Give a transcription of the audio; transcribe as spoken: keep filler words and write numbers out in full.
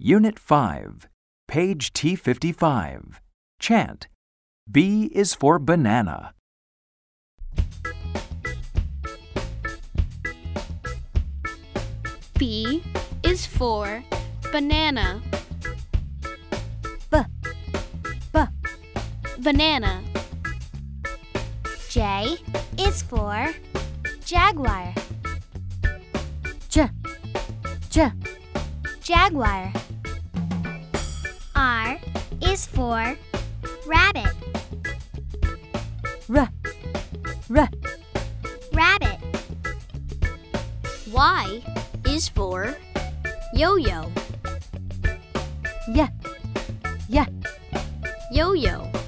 Unit five, page T fifty-five. Chant. B is for banana. B is for banana. B, b. Banana. J is for jaguar. J, j. Jaguar. R is for rabbit. R, r. Rabbit. Y is for yo-yo. Y, y. Yo-yo.